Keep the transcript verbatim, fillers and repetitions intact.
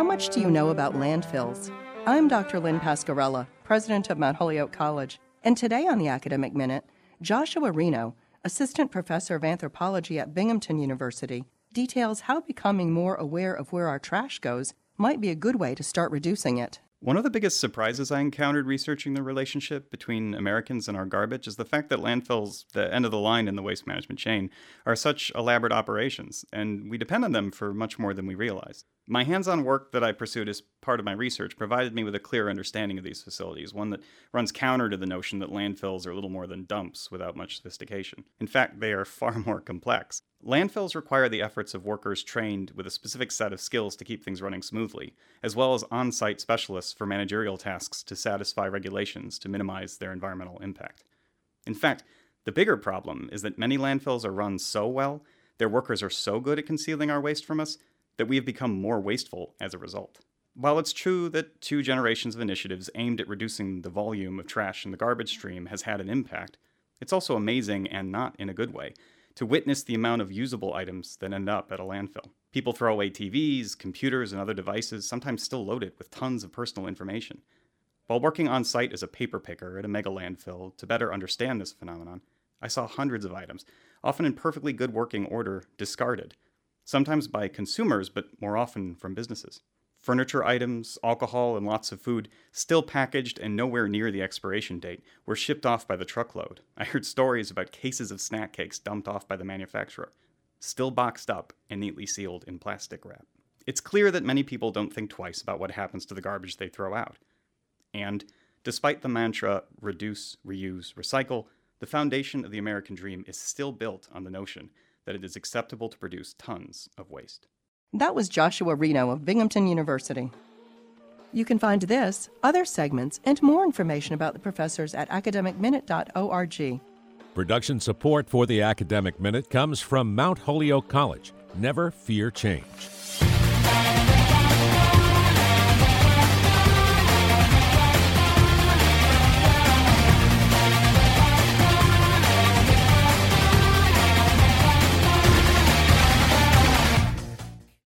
much do you know about landfills? I'm Doctor Lynn Pascarella, president of Mount Holyoke College, and today on the Academic Minute, Joshua Reno, assistant professor of anthropology at Binghamton University, details how becoming more aware of where our trash goes might be a good way to start reducing it. One of the biggest surprises I encountered researching the relationship between Americans and our garbage is the fact that landfills, the end of the line in the waste management chain, are such elaborate operations, and we depend on them for much more than we realize. My hands-on work that I pursued as part of my research provided me with a clear understanding of these facilities, one that runs counter to the notion that landfills are little more than dumps without much sophistication. In fact, they are far more complex. Landfills require the efforts of workers trained with a specific set of skills to keep things running smoothly, as well as on-site specialists for managerial tasks to satisfy regulations to minimize their environmental impact. In fact, the bigger problem is that many landfills are run so well, their workers are so good at concealing our waste from us, that we have become more wasteful as a result. While it's true that two generations of initiatives aimed at reducing the volume of trash in the garbage stream has had an impact, it's also amazing, and not in a good way, to witness the amount of usable items that end up at a landfill. People throw away T Vs, computers, and other devices, sometimes still loaded with tons of personal information. While working on site as a paper picker at a mega landfill to better understand this phenomenon, I saw hundreds of items, often in perfectly good working order, discarded, sometimes by consumers, but more often from businesses. Furniture items, alcohol, and lots of food, still packaged and nowhere near the expiration date, were shipped off by the truckload. I heard stories about cases of snack cakes dumped off by the manufacturer, still boxed up and neatly sealed in plastic wrap. It's clear that many people don't think twice about what happens to the garbage they throw out. And, despite the mantra, reduce, reuse, recycle, the foundation of the American dream is still built on the notion that it is acceptable to produce tons of waste. That was Joshua Reno of Binghamton University. You can find this, other segments, and more information about the professors at academic minute dot org. Production support for the Academic Minute comes from Mount Holyoke College. Never fear change.